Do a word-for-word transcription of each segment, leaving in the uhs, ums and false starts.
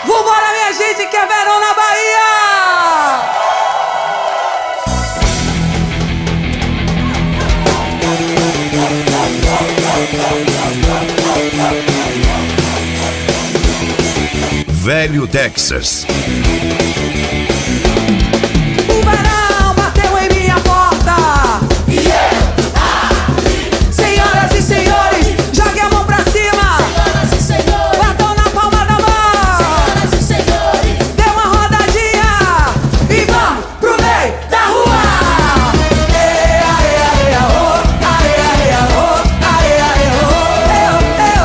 Vambora, minha gente, que é verão na Bahia! Velho Texas. O verão bateu em minha porta. Yeah! Senhoras e senhores, jogue a mão pra cima. Senhoras e senhores, Batam na palma da mão. senhoras e senhores, Dê uma rodadinha e vamos pro meio da rua. Ê, aê, aê, aô, aê, aê, aô, aê, aê, aô, eu, eu.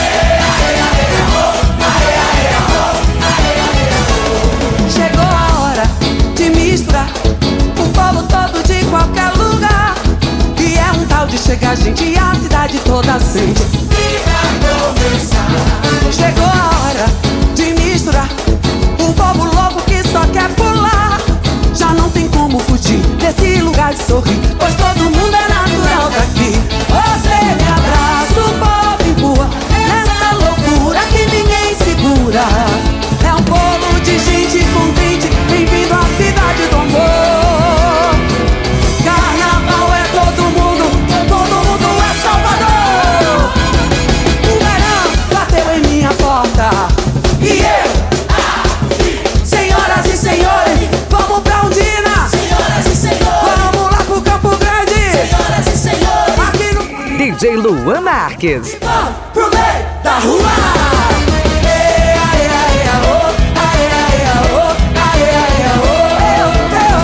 Chegou a hora de misturar o povo todo de qualquer lugar. E é um tal de chegar gente, a cidade toda sente. e vai começar. Chegou a hora de misturar um povo louco que só quer pular. Já não tem como fugir desse lugar de sorrir, pois todo mundo é natural daqui. Você me abraça, o povo empurra nessa loucura que ninguém segura. É um povo de gente contente, bem-vindo à cidade do amor. Carnaval é todo mundo, todo mundo é Salvador. O verão bateu em minha porta e eu, senhoras e senhores, vamos pra Undina. Senhoras e senhores, Vamos lá pro Campo Grande. senhoras e senhores, Aqui no D J Luan Marques. vamos pro meio da rua. Ê, aê, aê, aô, aê, aê, aô, aê, aê, aô, eu, eu.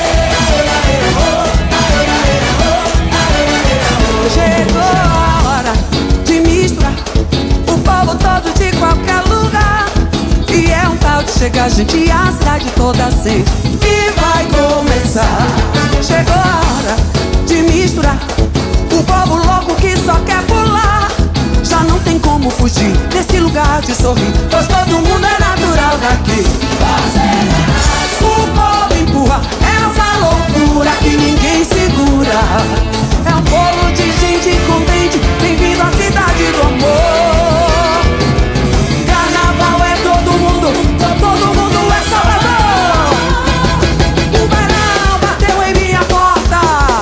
Chegou a hora de misturar o povo todo de qualquer lugar. E é um tal de chegar gente, a cidade toda sente. E vai começar. Chegou a hora de misturar o povo louco que só quer pular. Já não tem como fugir desse lugar de sorrir, pois todo mundo é natural daqui. O povo empurra essa loucura que ninguém segura. É um povo de gente contente, bem-vindo à cidade do amor. Carnaval é todo mundo, todo mundo é Salvador. O verão bateu em minha porta.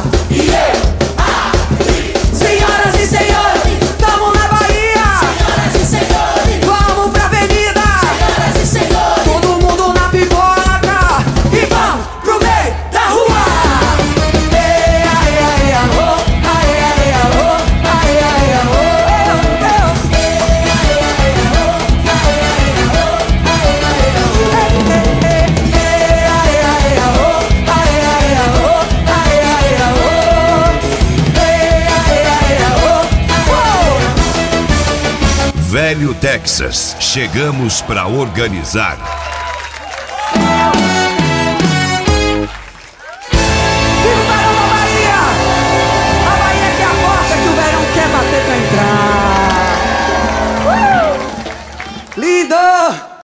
Senhoras e senhores, tamo na Bahia. senhoras e senhores, Vamos pra avenida. senhoras e senhores, Todo mundo na pipoca e vamos pro meio da rua. Ê, aê, aê, alô, aê, aê, alô, aê, aê, alô, eu, eu. Ê, aê, aê, alô, aê, aê, alô, aê, aê, alô. Ê, aê, aê, alô, uou. Velho Texas. Chegamos pra organizar.